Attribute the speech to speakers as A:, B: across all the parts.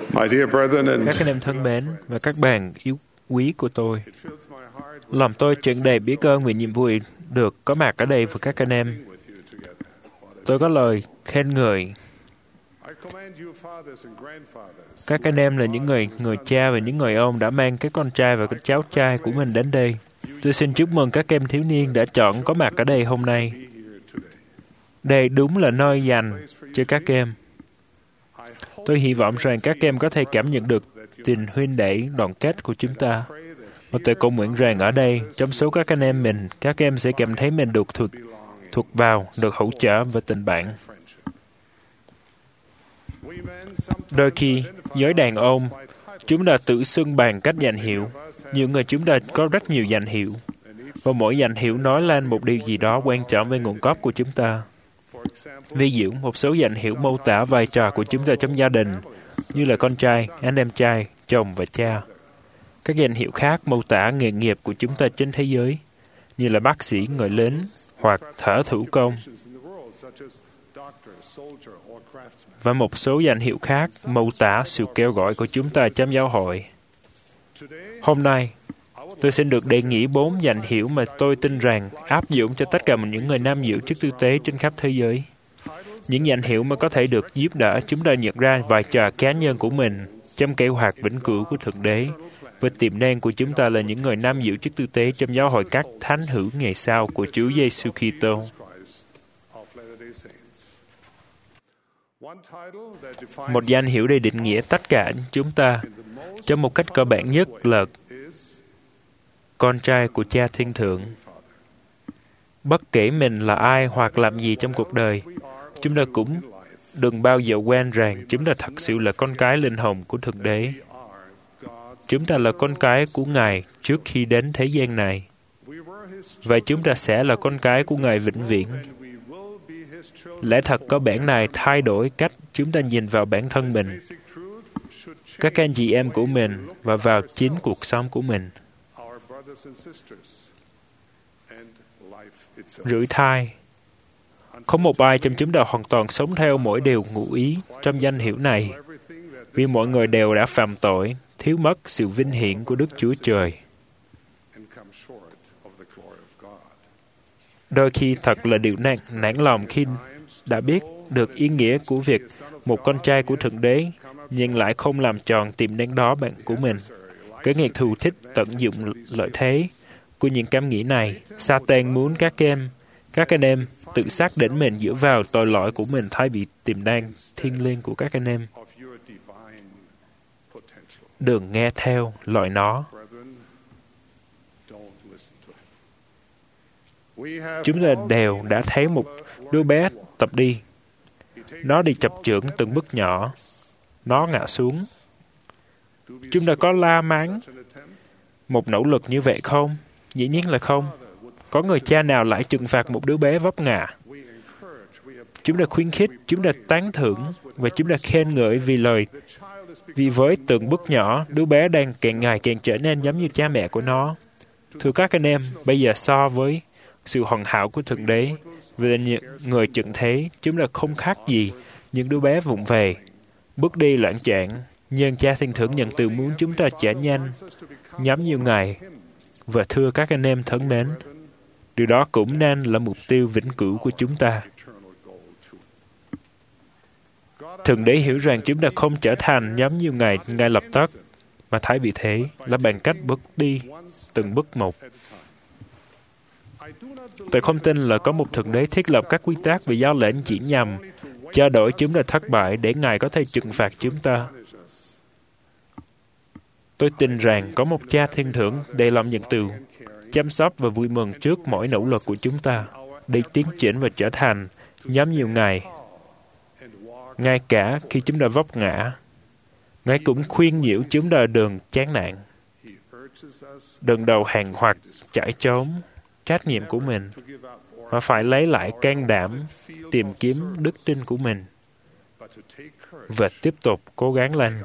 A: My dear brethren and
B: Các anh em thân mến và các bạn yêu quý của tôi, lòng tôi tràn đầy biết ơn vì nhiệm vụ được có mặt ở đây với các anh em. Tôi có lời khen ngợi. Các anh em là những người cha và những người ông đã mang các con trai và các cháu trai của mình đến đây. Tôi xin chúc mừng các em thiếu niên đã chọn có mặt ở đây hôm nay. Đây đúng là nơi dành cho các em. Tôi hy vọng rằng các em có thể cảm nhận được tình huynh đệ đoàn kết của chúng ta. Và tôi cầu nguyện rằng ở đây, trong số các anh em mình, các em sẽ cảm thấy mình được thuộc vào, được hỗ trợ và tình bạn. Đôi khi, giới đàn ông, chúng ta tự xưng bằng cách danh hiệu. Nhiều người chúng ta có rất nhiều danh hiệu. Và mỗi danh hiệu nói lên một điều gì đó quan trọng về nguồn gốc của chúng ta. Ví dụ, một số danh hiệu mô tả vai trò của chúng ta trong gia đình, như là con trai, anh em trai, chồng và cha. Các danh hiệu khác mô tả nghề nghiệp của chúng ta trên thế giới, như là bác sĩ, người lính, hoặc thợ thủ công. Và một số danh hiệu khác mô tả sự kêu gọi của chúng ta trong giáo hội. Hôm nay, tôi xin được đề nghị 4 danh hiệu mà tôi tin rằng áp dụng cho tất cả những người nam giữ chức tư tế trên khắp thế giới. Những danh hiệu mà có thể được giúp đỡ chúng ta nhận ra vai trò cá nhân của mình trong kế hoạch vĩnh cửu của Thượng Đế, và tiềm năng của chúng ta là những người nam giữ chức tư tế trong giáo hội các thánh hữu ngày sau của Chúa Giêsu Kitô. Một danh hiệu để định nghĩa tất cả chúng ta trong một cách cơ bản nhất là con trai của Cha Thiên Thượng. Bất kể mình là ai hoặc làm gì trong cuộc đời, chúng ta cũng đừng bao giờ quên rằng chúng ta thật sự là con cái linh hồn của Thượng Đế. Chúng ta là con cái của Ngài trước khi đến thế gian này. Và chúng ta sẽ là con cái của Ngài vĩnh viễn. Lẽ thật có bản này thay đổi cách chúng ta nhìn vào bản thân mình, các anh chị em của mình và vào chính cuộc sống của mình. Rủi thai. Không một ai trong chúng ta hoàn toàn sống theo mỗi điều ngụ ý trong danh hiệu này, vì mọi người đều đã phạm tội, thiếu mất sự vinh hiển của Đức Chúa Trời. Đôi khi thật là điều nản lòng khi đã biết được ý nghĩa của việc một con trai của Thượng Đế nhưng lại không làm tròn tiềm năng đó bạn của mình. Cái nghề thù thích tận dụng lợi thế của những cảm nghĩ này, Satan muốn các anh em tự xác định mình dựa vào tội lỗi của mình thay vì tiềm năng thiêng liêng của các anh em. Đừng nghe theo lời nó. Chúng ta đều đã thấy một đứa bé tập đi. Nó đi chập chững từng bước nhỏ. Nó ngã xuống. Chúng ta có la mắng một nỗ lực như vậy không? Dĩ nhiên là không. Có người cha nào lại trừng phạt một đứa bé vấp ngã? Chúng ta khuyến khích, chúng ta tán thưởng và chúng ta khen ngợi vì với từng bước nhỏ, đứa bé đang càng ngày càng trở nên giống như cha mẹ của nó. Thưa các anh em, bây giờ so với sự hoàn hảo của Thượng Đế, về những người trần thế, chúng ta không khác gì những đứa bé vụng về, bước đi loạn choạng. Nhưng Cha Thiên Thượng nhận từ muốn chúng ta trở nhanh, nhắm như Ngài. Và thưa các anh em thân mến, điều đó cũng nên là mục tiêu vĩnh cửu của chúng ta. Thượng Đế hiểu rằng chúng ta không trở thành giống như Ngài ngay lập tức, mà thay vì thế là bằng cách bước đi từng bước một. Tôi không tin là có một Thượng Đế thiết lập các quy tắc về giao lệnh chỉ nhằm cho đổi chúng ta thất bại để Ngài có thể trừng phạt chúng ta. Tôi tin rằng có một Cha Thiên Thượng đầy lòng nhận từ, chăm sóc và vui mừng trước mỗi nỗ lực của chúng ta để tiến triển và trở thành giống như Ngài. Ngay cả khi chúng ta vấp ngã, Ngài cũng khuyên nhủ chúng ta đừng chán nản, đừng đầu hàng hoặc chạy trốn trách nhiệm của mình, mà phải lấy lại can đảm tìm kiếm đức tin của mình và tiếp tục cố gắng lên.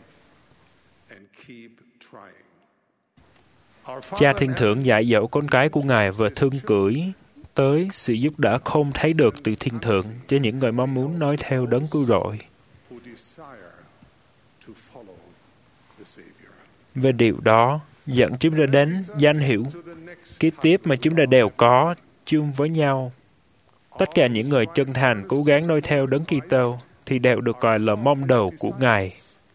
B: Cha Thiên Thượng dạy dỗ con cái của Ngài và thương cưỡi tới sự giúp đỡ không thấy được từ Thiên Thượng cho những người mong muốn nói theo Đấng Cứu Rỗi. Và điều đó dẫn chúng ta đến danh hiệu kế tiếp mà chúng ta đều có chung với nhau. Tất cả những người chân thành cố gắng noi theo Đấng Kitô thì đều được gọi là môn đồ của Ngài.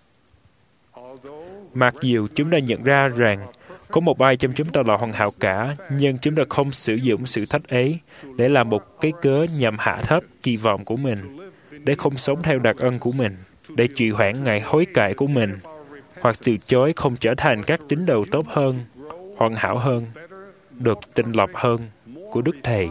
B: Mặc dù chúng ta nhận ra rằng có một ai trong chúng ta là hoàn hảo cả, nhưng chúng ta không sử dụng sự thách ấy để làm một cái cớ nhằm hạ thấp kỳ vọng của mình, để không sống theo đặc ân của mình, để trì hoãn ngày hối cải của mình, hoặc từ chối không trở thành các tín đồ tốt hơn, hoàn hảo hơn, được tinh lọc hơn của Đức Thầy.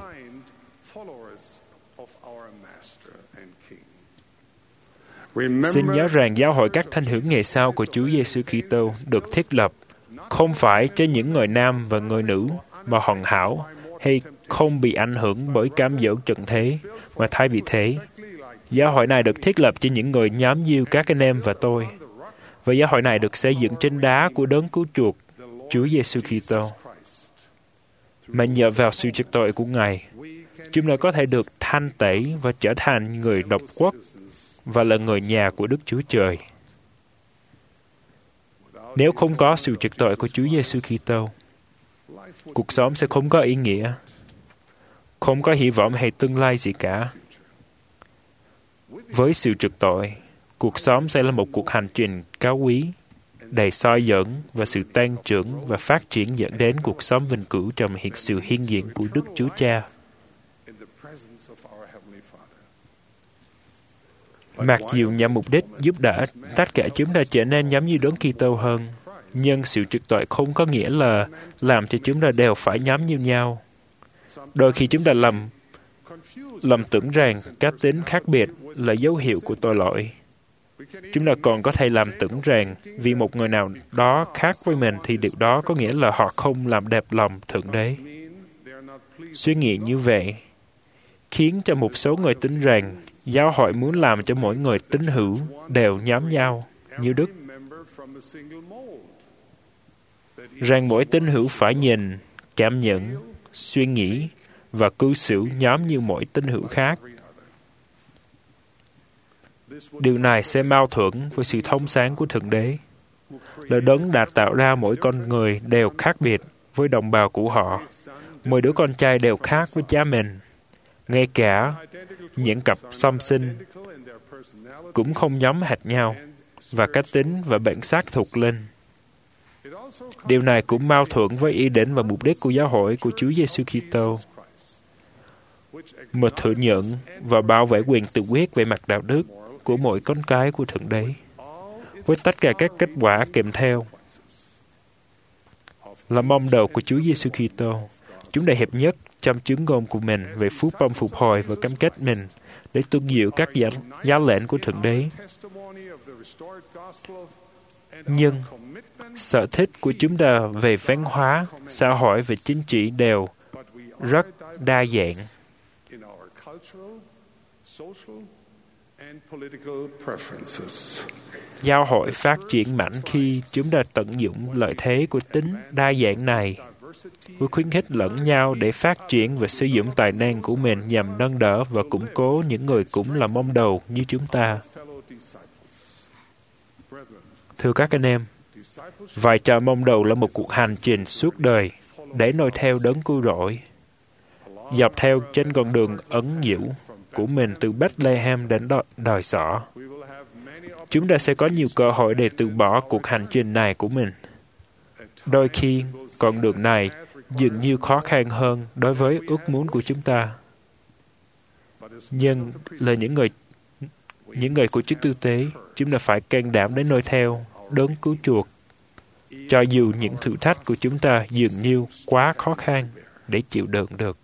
B: Xin nhớ rằng giáo hội các thánh hữu ngày sau của Chúa Giêsu Kitô được thiết lập không phải cho những người nam và người nữ mà hoàn hảo hay không bị ảnh hưởng bởi cám dỗ trần thế, mà thay vì thế, giáo hội này được thiết lập cho những người nhóm như các anh em và tôi. Và giáo hội này được xây dựng trên đá của Đấng Cứu Chuộc, Chúa Giêsu Kitô. Mà nhờ vào sự trật tội của Ngài, chúng ta có thể được thanh tẩy và trở thành người độc quốc và là người nhà của Đức Chúa Trời. Nếu không có sự trật tội của Chúa Giêsu Kitô, cuộc sống sẽ không có ý nghĩa, không có hy vọng hay tương lai gì cả. Với sự trật tội, cuộc sống sẽ là một cuộc hành trình cao quý, đầy soi dẫn và sự tăng trưởng và phát triển dẫn đến cuộc sống vinh cửu trong sự hiển diện của Đức Chúa Cha. Mặc dù nhằm mục đích giúp đỡ tất cả chúng ta trở nên giống như Đấng Kitô hơn, nhưng sự trật tội không có nghĩa là làm cho chúng ta đều phải giống như nhau. Đôi khi chúng ta lầm tưởng rằng cá tính khác biệt là dấu hiệu của tội lỗi. Chúng ta còn có thể làm tưởng rằng vì một người nào đó khác với mình thì điều đó có nghĩa là họ không làm đẹp lòng Thượng Đế. Suy nghĩ như vậy khiến cho một số người tin rằng giáo hội muốn làm cho mỗi người tín hữu đều nhóm nhau như Đức. Rằng mỗi tín hữu phải nhìn, cảm nhận, suy nghĩ và cư xử nhóm như mỗi tín hữu khác. Điều này sẽ mâu thuẫn với sự thông sáng của Thượng Đế, là Đấng đã tạo ra mỗi con người đều khác biệt với đồng bào của họ. Mỗi đứa con trai đều khác với cha mình. Ngay cả những cặp song sinh cũng không giống hệt nhau, và cá tính và bản sắc thuộc linh. Điều này cũng mâu thuẫn với ý định và mục đích của giáo hội của Chúa Giêsu Kitô, mà thừa nhận và bảo vệ quyền tự quyết về mặt đạo đức của mỗi con cái của Thượng Đế, với tất cả các kết quả kèm theo. Là môn đồ của Chúa Giêsu Kitô, chúng ta hiệp nhất trong chứng ngôn của mình về phúc âm phục hồi và cam kết mình để tuân giữ các giáo lệnh của Thượng Đế. Nhưng sở thích của chúng ta về văn hóa, xã hội và chính trị đều rất đa dạng. Giáo hội phát triển mạnh khi chúng ta tận dụng lợi thế của tính đa dạng này, với khuyến khích lẫn nhau để phát triển và sử dụng tài năng của mình nhằm nâng đỡ và củng cố những người cũng là môn đồ như chúng ta. Thưa các anh em, vai trò môn đồ là một cuộc hành trình suốt đời để noi theo Đấng Cứu Rỗi, dọc theo trên con đường ẩn dữ của mình từ Bethlehem đến đồi sỏ. Chúng ta sẽ có nhiều cơ hội để từ bỏ cuộc hành trình này của mình. Đôi khi, con đường này dường như khó khăn hơn đối với ước muốn của chúng ta. Nhưng là những người của chức tư tế, chúng ta phải can đảm để noi theo Đấng Cứu Chuộc, cho dù những thử thách của chúng ta dường như quá khó khăn để chịu đựng được.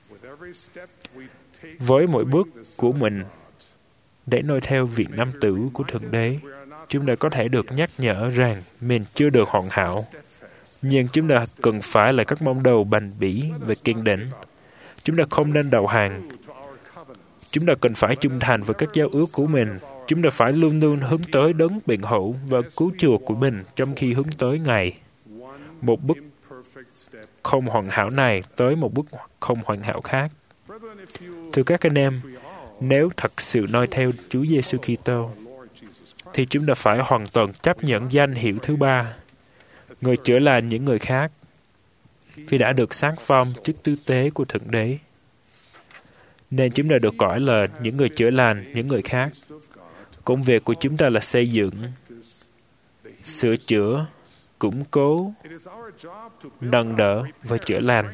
B: Với mỗi bước của mình để noi theo vị nam tử của Thượng Đế, chúng ta có thể được nhắc nhở rằng mình chưa được hoàn hảo, nhưng chúng ta cần phải là các môn đồ bền bỉ và kiên định. Chúng ta không nên đầu hàng. Chúng ta cần phải trung thành với các giao ước của mình. Chúng ta phải luôn luôn hướng tới Đấng biện hộ và cứu chuộc của mình trong khi hướng tới Ngài. Một bước không hoàn hảo này tới một bước không hoàn hảo khác. Thưa các anh em, nếu thật sự noi theo Chúa Giêsu Kitô, thì chúng ta phải hoàn toàn chấp nhận danh hiệu thứ ba, người chữa lành những người khác, vì đã được xác phong chức tư tế của Thượng Đế. Nên chúng ta được gọi là những người chữa lành những người khác. Công việc của chúng ta là xây dựng, sửa chữa, củng cố, nâng đỡ và chữa lành.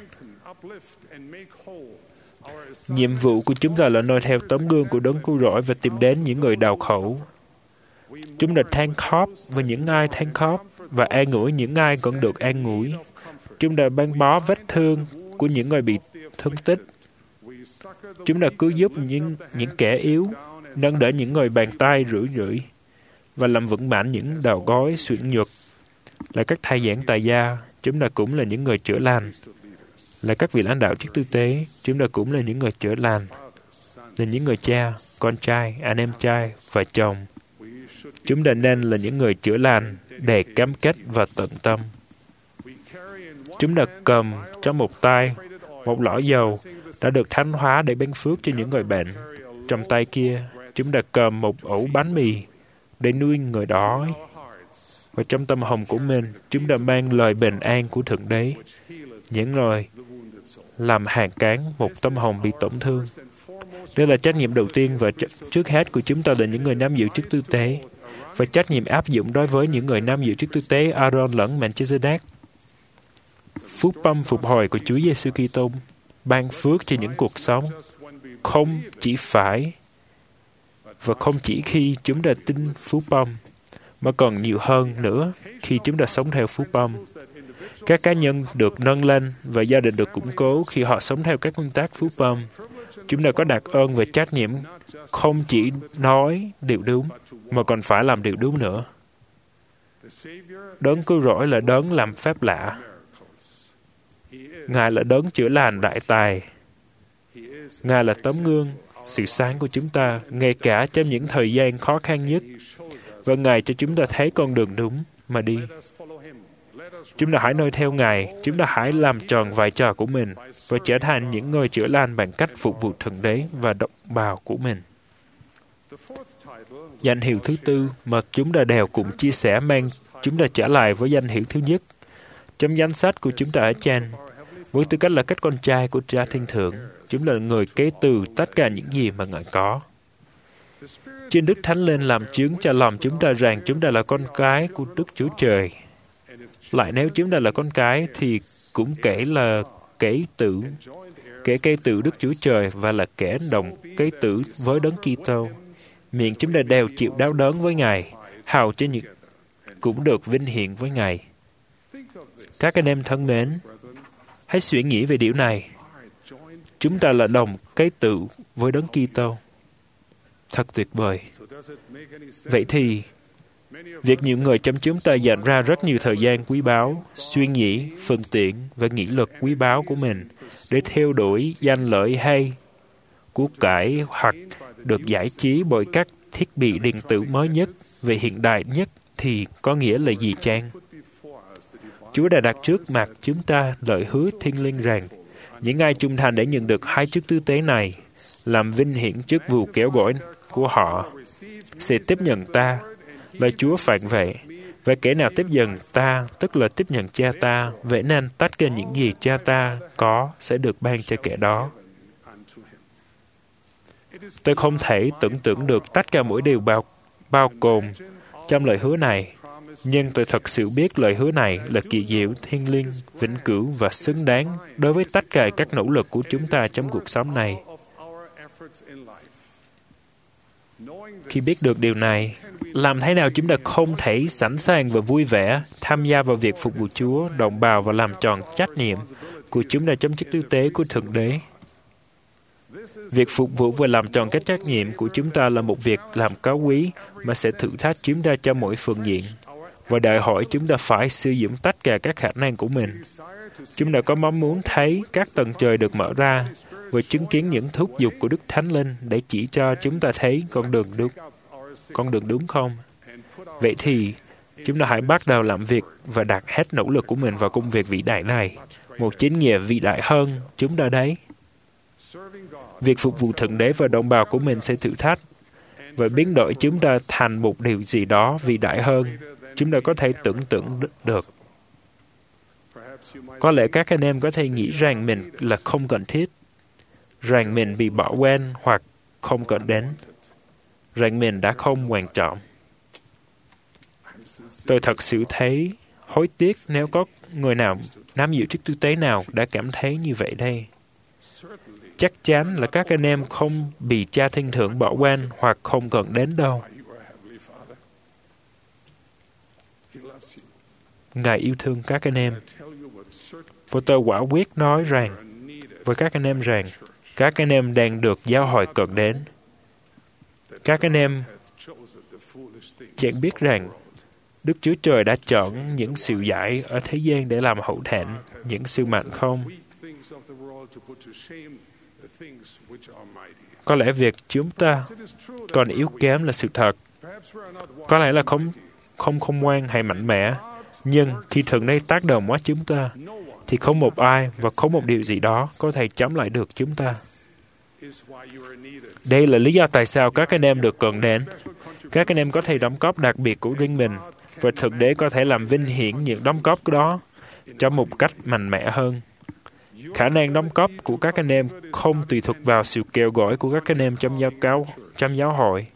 B: Nhiệm vụ của chúng ta là noi theo tấm gương của Đấng Cứu Rỗi và tìm đến những người đau khổ. Chúng ta than khóc với những ai than khóc và an ủi những ai còn được an ủi. Chúng ta băng bó vết thương của những người bị thương tích. Chúng ta cứu giúp những kẻ yếu, nâng đỡ những người bàn tay rủi rượi và làm vững mạnh những đầu gối suyễn nhược. Là các thầy giảng tài gia, chúng ta cũng là những người chữa lành. Là các vị lãnh đạo chức tư tế, chúng ta cũng là những người chữa lành. Là những người cha, con trai, anh em trai và chồng. Chúng ta nên là những người chữa lành để cam kết và tận tâm. Chúng ta cầm trong một tay một lõ dầu đã được thánh hóa để ban phước cho những người bệnh. Trong tay kia, chúng ta cầm một ổ bánh mì để nuôi người đói. Và trong tâm hồn của mình, chúng ta mang lời bình an của Thượng Đế, những lời làm hàn cán một tâm hồn bị tổn thương. Đây là trách nhiệm đầu tiên và trước hết của chúng ta là những người nắm giữ chức tư tế, và trách nhiệm áp dụng đối với những người nắm giữ chức tư tế Aaron lẫn Melchizedek. Phúc âm phục hồi của Chúa Giêsu Kitô ban phước cho những cuộc sống không chỉ phải và không chỉ khi chúng ta tin phúc âm, mà còn nhiều hơn nữa khi chúng ta sống theo phúc âm. Các cá nhân được nâng lên và gia đình được củng cố khi họ sống theo các nguyên tắc phúc âm. Chúng ta có đặc ơn và trách nhiệm không chỉ nói điều đúng, mà còn phải làm điều đúng nữa. Đấng Cứu Rỗi là đấng làm phép lạ. Ngài là đấng chữa lành đại tài. Ngài là tấm gương, sự sáng của chúng ta, ngay cả trong những thời gian khó khăn nhất. Và Ngài cho chúng ta thấy con đường đúng mà đi. Chúng ta hãy noi theo Ngài, chúng ta hãy làm tròn vai trò của mình và trở thành những người chữa lành bằng cách phục vụ Thượng Đế và đồng bào của mình. Danh hiệu thứ tư mà chúng ta đều cùng chia sẻ mang chúng ta trở lại với danh hiệu thứ nhất. Trong danh sách của chúng ta ở trên, với tư cách là các con trai của Cha Thiên Thượng, chúng là người kế từ tất cả những gì mà Ngài có. Trên Đức Thánh Linh làm chứng cho lòng chúng ta rằng chúng ta là con cái của Đức Chúa Trời. Lại nếu chúng ta là con cái thì cũng kể là kẻ tử Đức Chúa Trời và là kẻ đồng kế tử với Đấng Kitô. Miệng chúng ta đều chịu đau đớn với Ngài, hầu cho những cũng được vinh hiển với Ngài. Các anh em thân mến, hãy suy nghĩ về điều này. Chúng ta là đồng kế tử với Đấng Kitô. Thật tuyệt vời. Vậy thì, việc nhiều người trong chúng ta dành ra rất nhiều thời gian quý báu, suy nghĩ, phương tiện và nghị lực quý báu của mình để theo đuổi danh lợi hay của cải hoặc được giải trí bởi các thiết bị điện tử mới nhất và hiện đại nhất thì có nghĩa là gì chăng? Chúa đã đặt trước mặt chúng ta lời hứa thiêng liêng rằng những ai trung thành để nhận được hai chức tư tế này, làm vinh hiển chức vụ kéo gọi của họ, sẽ tiếp nhận ta, là Chúa phản vệ. Và kẻ nào tiếp nhận ta, tức là tiếp nhận cha ta, vậy nên tất cả những gì cha ta có sẽ được ban cho kẻ đó. Tôi không thể tưởng tượng được tất cả mỗi điều bao gồm trong lời hứa này, nhưng tôi thật sự biết lời hứa này là kỳ diệu, thiêng liêng, vĩnh cửu và xứng đáng đối với tất cả các nỗ lực của chúng ta trong cuộc sống này. Khi biết được điều này, làm thế nào chúng ta không thể sẵn sàng và vui vẻ tham gia vào việc phục vụ Chúa, đồng bào và làm tròn trách nhiệm của chúng ta trong chức tư tế của Thượng Đế? Việc phục vụ và làm tròn các trách nhiệm của chúng ta là một việc làm cao quý mà sẽ thử thách chúng ta trong mỗi phương diện và đòi hỏi chúng ta phải sử dụng tất cả các khả năng của mình. Chúng ta có mong muốn thấy các tầng trời được mở ra và chứng kiến những thúc giục của Đức Thánh Linh để chỉ cho chúng ta thấy con đường đúng không? Vậy thì, chúng ta hãy bắt đầu làm việc và đặt hết nỗ lực của mình vào công việc vĩ đại này. Một chính nghĩa vĩ đại hơn chúng ta đấy. Việc phục vụ Thượng Đế và đồng bào của mình sẽ thử thách, và biến đổi chúng ta thành một điều gì đó vĩ đại hơn chúng ta có thể tưởng tượng được. Có lẽ các anh em có thể nghĩ rằng mình là không cần thiết, rằng mình bị bỏ quên hoặc không cần đến, rằng mình đã không quan trọng. Tôi thật sự thấy hối tiếc nếu có người nào nắm giữ chức tư tế nào đã cảm thấy như vậy đây. Chắc chắn là các anh em không bị Cha Thiên Thượng bỏ quên hoặc không cần đến đâu. Ngài yêu thương các anh em. Và tôi quả quyết nói rằng với các anh em rằng các anh em đang được giáo hội cần đến. Các anh em chẳng biết rằng Đức Chúa Trời đã chọn những sự dại ở thế gian để làm hậu thẹn những sự mạnh không? Có lẽ việc chúng ta còn yếu kém là sự thật. Có lẽ là không khôn ngoan hay mạnh mẽ. Nhưng khi Thượng Đế tác động qua chúng ta, thì không một ai và không một điều gì đó có thể chống lại được chúng ta. Đây là lý do tại sao các anh em được cần đến. Các anh em có thể đóng góp đặc biệt của riêng mình, và Thượng Đế có thể làm vinh hiển những đóng góp đó trong một cách mạnh mẽ hơn. Khả năng đóng góp của các anh em không tùy thuộc vào sự kêu gọi của các anh em trong giáo hội.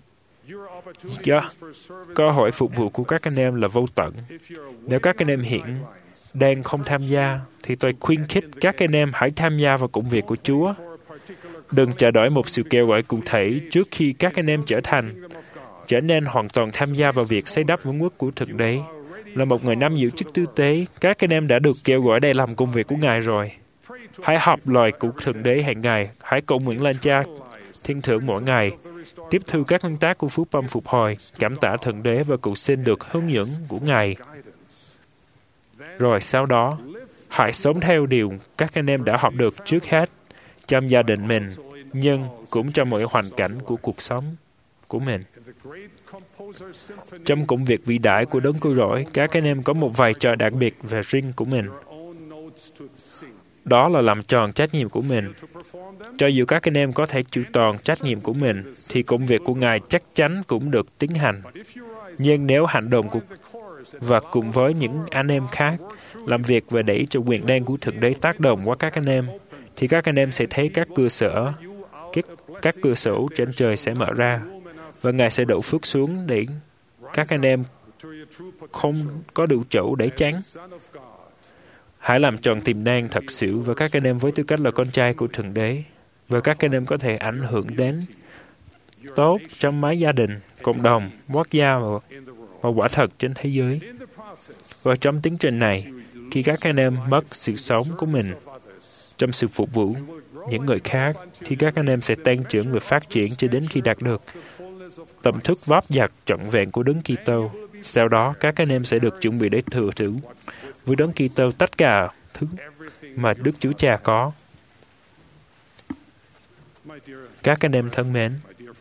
B: Cơ hội phục vụ của các anh em là vô tận. Nếu các anh em hiện đang không tham gia, thì tôi khuyến khích các anh em hãy tham gia vào công việc của Chúa. Đừng chờ đợi một sự kêu gọi cụ thể trước khi các anh em trở nên hoàn toàn tham gia vào việc xây đắp vương quốc của Thượng Đế. Là một người nắm giữ chức tư tế, các anh em đã được kêu gọi để làm công việc của Ngài rồi. Hãy học lời của Thượng Đế hàng ngày. Hãy cầu nguyện lên Cha Thiên Thượng mỗi ngày. Tiếp thu các nguyên tắc của phúc âm phục hồi, cảm tạ Thượng Đế và cầu xin được hướng dẫn của Ngài. Rồi sau đó, hãy sống theo điều các anh em đã học được trước hết trong gia đình mình, nhưng cũng trong mọi hoàn cảnh của cuộc sống của mình. Trong công việc vĩ đại của Đấng Cứu Rỗi, các anh em có một vai trò đặc biệt và riêng của mình. Đó là làm tròn trách nhiệm của mình. Cho dù các anh em có thể chu toàn trách nhiệm của mình, thì công việc của Ngài chắc chắn cũng được tiến hành. Nhưng nếu hành động và cùng với những anh em khác làm việc và để cho quyền năng của Thượng Đế tác động qua các anh em, thì các anh em sẽ thấy các cửa sổ trên trời sẽ mở ra, và Ngài sẽ đổ phước xuống để các anh em không có đủ chỗ để tránh. Hãy làm tròn tiềm năng thật sự và các anh em với tư cách là con trai của Thượng Đế, và các anh em có thể ảnh hưởng đến tốt trong mái gia đình, cộng đồng, quốc gia và quả thật trên thế giới. Và trong tiến trình này, khi các anh em mất sự sống của mình trong sự phục vụ những người khác, thì các anh em sẽ tăng trưởng và phát triển cho đến khi đạt được tầm thức vót giặt trọn vẹn của Đấng Kitô. Sau đó, các anh em sẽ được chuẩn bị để thừa hưởng với Đấng Kitô tất cả thứ mà Đức Chúa Cha có. Các anh em thân mến,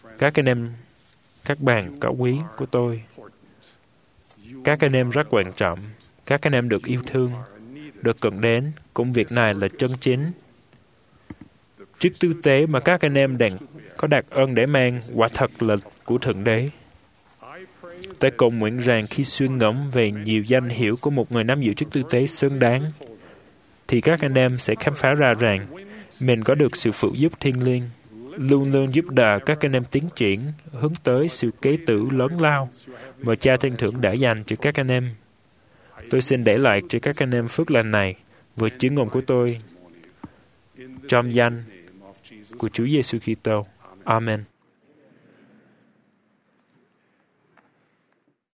B: các bạn cao quý của tôi, các anh em rất quan trọng. Các anh em được yêu thương, được cần đến. Công việc này là chân chính. Chức tư tế mà các anh em đang có đặc ân để mang quả thật là của Thượng Đế. Tôi cầu nguyện rằng khi suy ngẫm về nhiều danh hiệu của một người nắm giữ chức tư tế xứng đáng, thì các anh em sẽ khám phá ra rằng mình có được sự phụ giúp thiêng liêng, luôn luôn giúp đỡ các anh em tiến triển, hướng tới sự kế tử lớn lao mà Cha Thiên Thượng đã dành cho các anh em. Tôi xin để lại cho các anh em phước lành này với chứng ngôn của tôi trong danh của Chúa Giêsu Kitô. Amen.